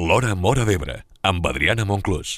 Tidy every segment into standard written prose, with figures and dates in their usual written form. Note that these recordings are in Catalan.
L'Hora Móra d'Ebre, amb Adriana Monclús.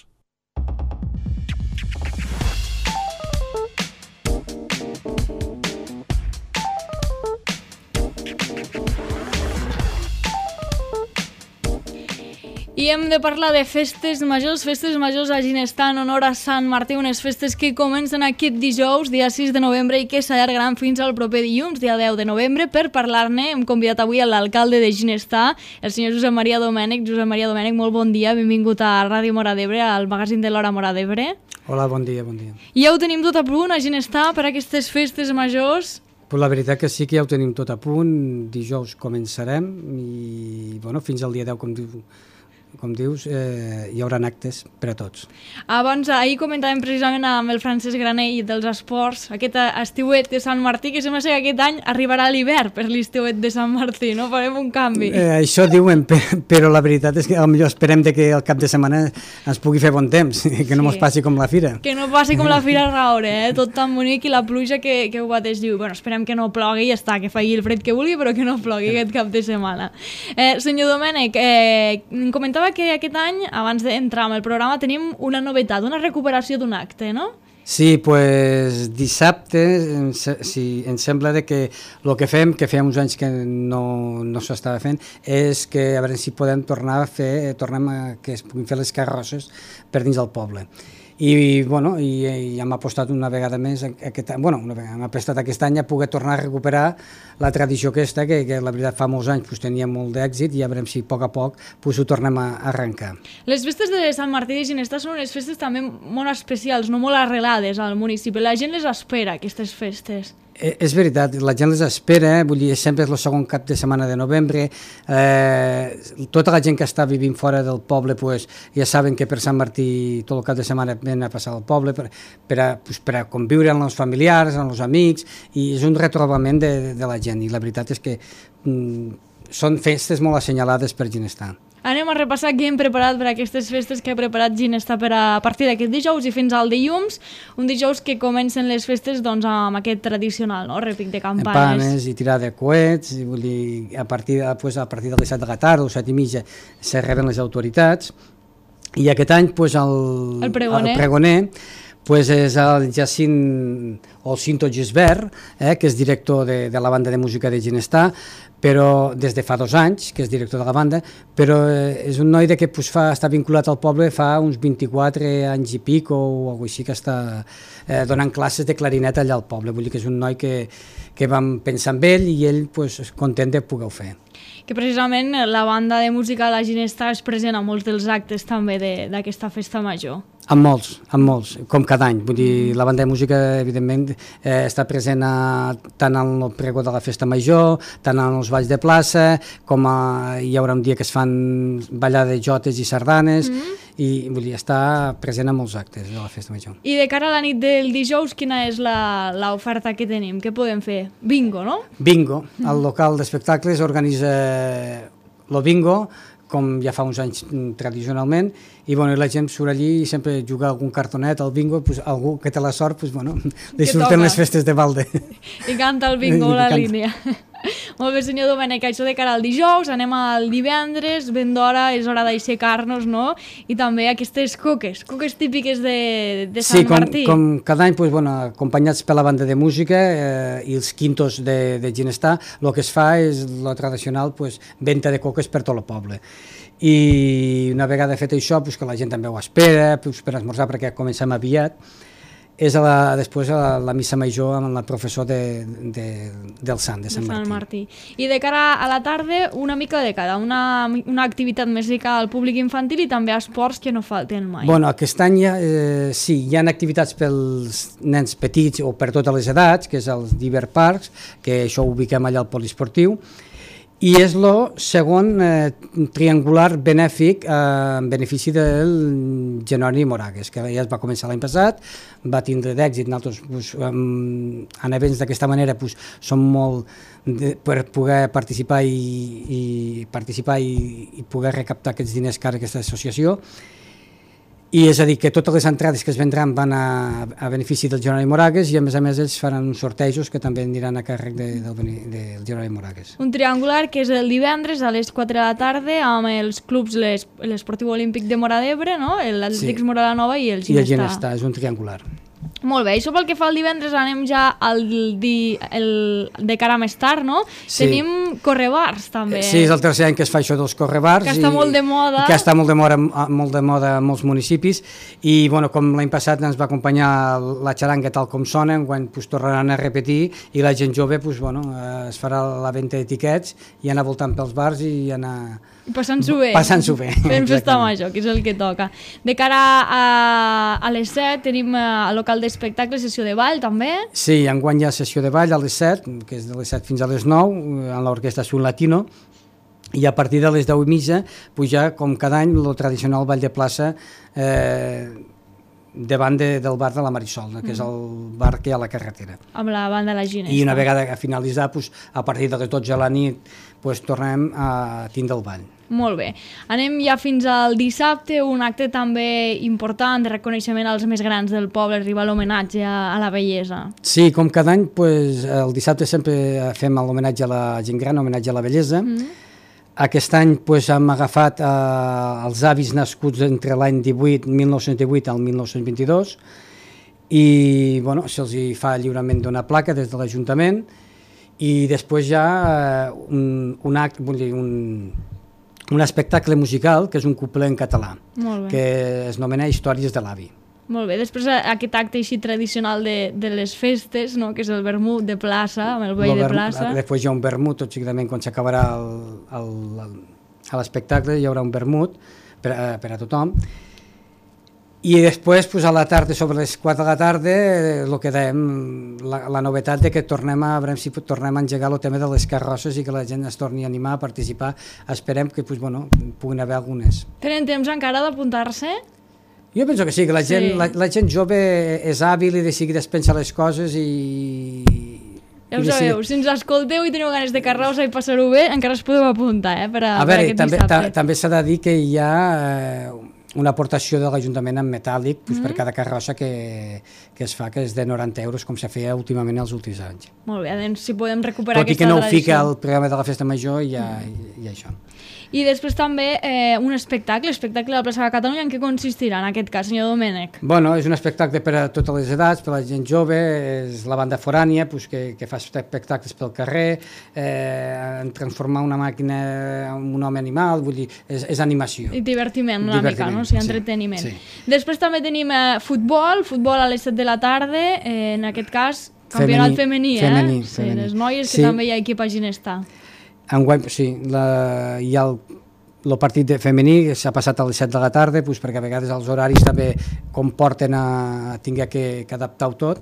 I hem de parlar de festes majors a Ginestar en honor a Sant Martí, unes festes que comencen aquest dijous, dia 6 de novembre, i que s'allargaran fins al proper dilluns, dia 10 de novembre. Per parlar-ne hem convidat avui a l'alcalde de Ginestar, el senyor Josep Maria Domènech. Josep Maria Domènech, molt bon dia, benvingut a Ràdio Móra d'Ebre, al magazín de l'Hora Móra d'Ebre. Hola, bon dia, bon dia. I ja ho tenim tot a punt a Ginestar per a aquestes festes majors? Pues la veritat que sí que ja ho tenim tot a punt, dijous començarem i bueno, fins al dia 10, com dius, hi haurà actes per a tots. Abans, ahir comentàvem precisament amb el Francesc Granell dels esports, aquest estiuet de Sant Martí, que sembla ser que aquest any arribarà l'hivern per l'estiuet de Sant Martí, no? Farem un canvi. Això diuen, però la veritat és que potser esperem que el cap de setmana ens pugui fer bon temps, que no ens passi com la fira. Que no passi com la fira Raure, tot tan bonic i la pluja que ho bateix diu. Bueno, esperem que no plogui i ja està, que faci el fred que vulgui, però que no plogui aquest cap de setmana. Senyor Domènech, comentava que aquest any, abans d'entrar en el programa, tenim una novetat, una recuperació d'un acte, no? Sí, pues dissabte em sembla que el que fem, que feia uns anys que no s'estava fent, és que a veure si podem tornar a fer, que es puguin fer les carrosses per dins del poble. I hem apostat una vegada més, hem apostat aquest any a poder tornar a recuperar la tradició aquesta, que la veritat fa molts anys tenia molt d'èxit i ja veurem si a poc ho tornem a arrencar. Les festes de Sant Martí de Ginestar són unes festes també molt especials, no molt arrelades al municipi. La gent les espera, aquestes festes. És veritat, la gent les espera, vull dir, sempre és el segon cap de setmana de novembre, tota la gent que està vivint fora del poble ja saben que per Sant Martí tot el cap de setmana ven a passar al poble per a conviure amb els familiars, amb els amics, i és un retrobament de la gent, i la veritat és que són festes molt assenyalades per Ginestar. Anem a repassar què hem preparat per aquestes festes que ha preparat Ginestar a partir d'aquest dijous i fins al dilluns, un dijous que comencen les festes amb aquest tradicional, no? Repic de campanes i tirar de coets, i vull dir, a partir de les 7 de la tarda o 7 i mitja se reben les autoritats, i aquest any el pregoner és el Cinto Gisbert, que és director de la banda de música de Ginestar, però des de fa 2 anys, que és director de la banda, però és un noi que està vinculat al poble fa uns 24 anys i pic o alguna cosa així, que està donant classes de clarinet allà al poble. Vull dir que és un noi que vam pensar en ell i ell és content de poder-ho fer. Que precisament la banda de música de la Ginestar és present a molts dels actes també d'aquesta festa major. En molts, com cada any. Vull dir, la banda de música, evidentment, està present tant en el pregó de la festa major, tant en els balls de plaça, com hi haurà un dia que es fan ballar de jotes i sardanes, i vull dir, està present en molts actes de la festa major. I de cara a la nit del dijous, quina és l'oferta que tenim? Què podem fer? Bingo, no? Bingo. El local d'espectacles organitza el bingo, com ja fa uns anys tradicionalment, i la gent surt allí i sempre juga algun cartonet al bingo, algú que té la sort, li surten les festes de balde. I canta el bingo a la línia. Molt bé, senyor Domènech, això de cara al dijous, anem al divendres, ben d'hora, és hora d'aixecar-nos, no? I també aquestes coques típiques de Sant Martí. Sí, com cada any, acompanyats per la banda de música i els quintos de Ginestar, el que es fa és la tradicional venda de coques per tot el poble. I una vegada fet això, que la gent també ho espera, per esmorzar, perquè comencem aviat, és després la missa major amb el professor del Sant, de Sant Martí. I de cara a la tarda, una mica de cada, una activitat més rica al públic infantil i també esports que no falten mai. Aquest any sí, hi ha activitats pels nens petits o per totes les edats, que és els Diver Parks, que això ho ubiquem allà al poliesportiu, i és el segon triangular benèfic en benefici del Genoni Moragues, que ja es va començar l'any passat, va tindre d'èxit. Nosaltres en events d'aquesta manera som molt per poder participar i poder recaptar aquests diners que ara aquesta associació. I és a dir, que totes les entrades que es vendran van a benefici del Jeroni Moragues i a més ells faran uns sortejos que també aniran a càrrec del Jeroni Moragues. Un triangular que és el divendres a les 4 de la tarda amb els clubs l'Esportiu Olímpic de Móra d'Ebre, no? l'Atlétics sí. Móra la Nova i el Ginestà. I el Ginestà, és un triangular. Molt bé, això pel que fa al divendres anem ja de cara a més tard, no? Sí. Tenim correbars també. Sí, és el tercer any que es fa això dels correbars. Que està molt de moda. Que està molt de moda a molts municipis i bueno, com l'any passat ens va acompanyar la xaranga tal com sona, quan pues, tornaran a repetir i la gent jove pues, bueno, es farà la venda d'etiquets i anar voltant pels bars i anar... Passant-s'ho bé. Passant-s'ho bé. Fent festa major, que és el que toca. De cara a les 7 tenim el local d'espectacle, sessió de ball també. Sí, enguany hi ha sessió de ball a les 7, que és de les 7 fins a les 9, en l'orquestra Sun Latino, i a partir de les 10:30 puja, com cada any, el tradicional ball de plaça davant del bar de la Marisol, que és el bar que hi ha a la carretera. Amb la banda de la Ginesta. I una vegada a finalitzar, pues, a partir de les 12 de la nit, pues, tornem a tindre el ball. Molt bé. Anem ja fins al dissabte, un acte també important de reconeixement als més grans del poble, arriba l'homenatge a la bellesa. Sí, com cada any, pues, el dissabte sempre fem l'homenatge a la gent gran, l'homenatge a la bellesa. Aquest any pues, hem agafat els avis nascuts entre l'any 1918 al 1922 i bueno, se'ls fa lliurament d'una placa des de l'Ajuntament i després hi ha un espectacle musical que és un couplet en català que es nomena Històries de l'avi. Molt bé, després aquest acte així tradicional de les festes, no? Que és el vermut de plaça, amb el ball de plaça. Després hi ha un vermut, tot seguidament, quan s'acabarà l'espectacle, hi haurà un vermut per a tothom. I després, pues, a la tarda, sobre les 4 de la tarda, el que dèiem, la novetat de que tornem a veure si tornem a engegar el tema de les carrosses i que la gent es torni a animar a participar. Esperem que pues, bueno, puguin haver algunes. Tenen temps encara d'apuntar-se? Jo penso que sí, que la gent jove és hàbil i de seguida es pensa les coses i... Ja ho sabeu, si ens escolteu i teniu ganes de carrossa i passar-ho bé, encara us podeu apuntar per aquest dissabte. També s'ha de dir que hi ha una aportació de l'Ajuntament en metàl·lic per cada carrossa que es fa, que és de 90 euros, com se feia últimament els últims anys. Molt bé, doncs si podem recuperar aquesta tradició. Tot i que no ho fica al programa de la Festa Major, hi ha això. I després també un espectacle a la plaça de Catalunya. En què consistirà en aquest cas, senyor Domènech? Bueno, és un espectacle per a totes les edats, per a la gent jove, és la banda forània que fa espectacles pel carrer, en transformar una màquina en un home animal, vull dir, és animació. I divertiment una mica, no? O sigui, entreteniment. Sí. Després també tenim futbol a les 7 de la tarda, en aquest cas campionat femení. Sí, les noies que també hi ha equip a Ginestà. Enguany, sí, hi ha el partit femení s'ha passat a les 7 de la tarda perquè a vegades els horaris també comporten a tinguer que adaptar-ho tot.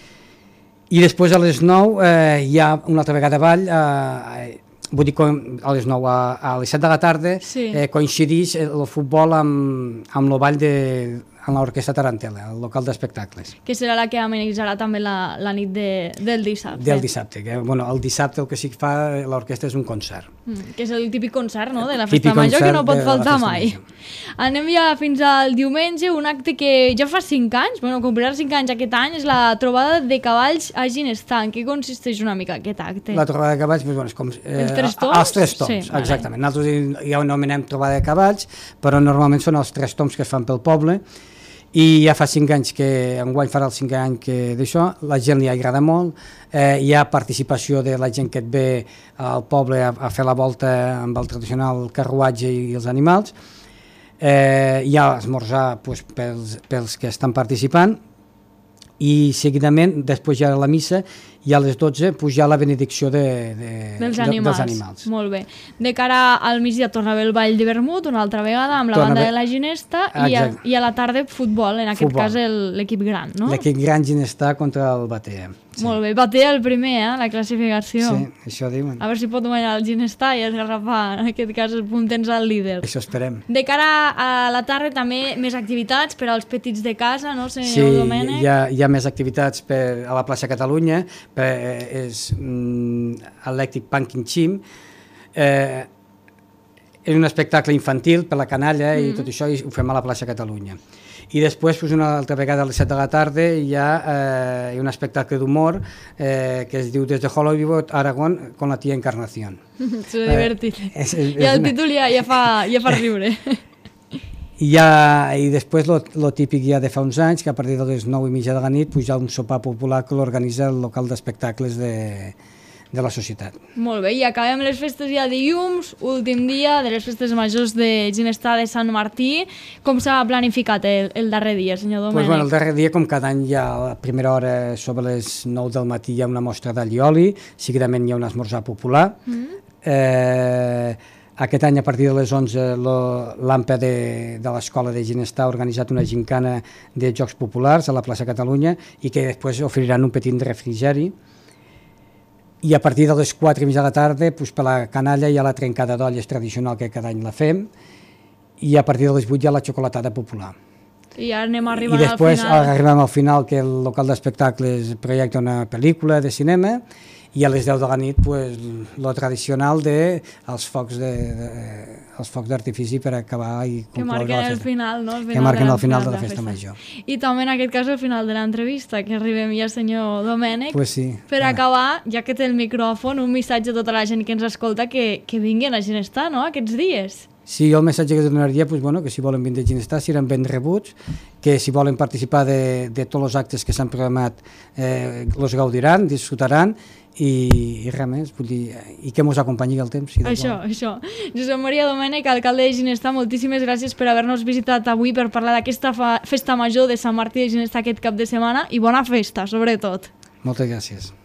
I després a les 9 hi ha una altra vegada ball, vull dir a les 9, a les 7 de la tarda coincideix el futbol amb el ball en l'Orquestra Tarantela, el local d'espectacles. Que serà la que amenitzarà també la nit del dissabte. Del dissabte, que el dissabte el que sí que fa l'orquestra és un concert. Que és el típic concert, no?, de la Festa Major, que no pot faltar mai. Anem ja fins al diumenge, un acte que ja fa 5 anys, complirà 5 anys aquest any, és la trobada de cavalls a Ginestà. En què consisteix una mica aquest acte? La trobada de cavalls, és com... Els 3 toms? Els 3 toms, exactament. Nosaltres ja ho anomenem trobada de cavalls, però normalment són els 3 toms que es fan pel poble. I ja fa 5 anys que enguany farà el 5 anys d'això, la gent li agrada molt, hi ha participació de la gent que et ve al poble a fer la volta amb el tradicional carruatge i els animals, hi ha esmorzar pels que estan participant i seguidament després hi ha la missa i a les 12 ja la benedicció dels animals. Molt bé. De cara al migdia torna a haver el ball de vermut una altra vegada amb la banda de la Ginesta i a la tarda futbol, en aquest cas l'equip gran, no? L'equip gran Ginesta contra el Batea. Molt bé, Batea el primer, la classificació. Sí, això diuen. A veure si pot guanyar el Ginesta i esgarrapar, en aquest cas, els puntens al líder. Això esperem. De cara a la tarda també més activitats per als petits de casa, no, senyor Domènech? Sí, hi ha més activitats a la plaça Catalunya, és Electric Pumpkin Chim, és un espectacle infantil per la canalla i tot això, i ho fem a la plaça Catalunya. I després, una altra vegada a les 7 de la tarda, hi ha un espectacle d'humor que es diu Des de Hollywood, Aragón, con la tía Encarnación. És divertit. I el títol ja fa riure. I després el típic ja de fa uns anys, que a partir de les 9:30 de la nit hi ha un sopar popular que l'organitza el local d'espectacles de la societat. Molt bé, i acabem les festes ja dilluns, últim dia de les festes majors de Ginestar de Sant Martí. Com s'ha planificat el darrer dia, senyor Domènech? El darrer dia, com cada any, ja a la primera hora, sobre les 9 del matí, hi ha una mostra d'allioli, seguidament hi ha un esmorzar popular. Aquest any, a partir de les 11, l'AMPA de l'escola de Ginestar ha organitzat una gincana de jocs populars a la plaça Catalunya i que després oferiran un petit refrigeri. I a partir de les 4:30 de la tarda, per la canalla hi ha la trencada d'olles tradicional que cada any la fem, i a partir de les 8 hi ha la xocolatada popular. I ara anem arribant al final. I després arribem al final, que el local d'espectacles projecta una pel·lícula de cinema, i a les 10 de la nit lo tradicional els focs d'artifici per acabar i concloure la festa. Que marquen el final, no? Que marquen el final de la festa major. I també en aquest cas el final de l'entrevista, que arribem ja, senyor Domènech. Pues sí. Per acabar, ja que té el micròfon, un missatge a tota la gent que ens escolta que vinguin a Ginestar, no?, aquests dies. Sí, el missatge que donaria, que si volen vindre a Ginestar seran ben rebuts, que si volen participar de tots els actes que s'han programat els gaudiran, disfrutaran, i res més, i que ens acompanyi el temps. Això. Josep Maria Domènech, alcalde de Ginestar, moltíssimes gràcies per haver-nos visitat avui per parlar d'aquesta festa major de Sant Martí de Ginestar aquest cap de setmana, i bona festa, sobretot. Moltes gràcies.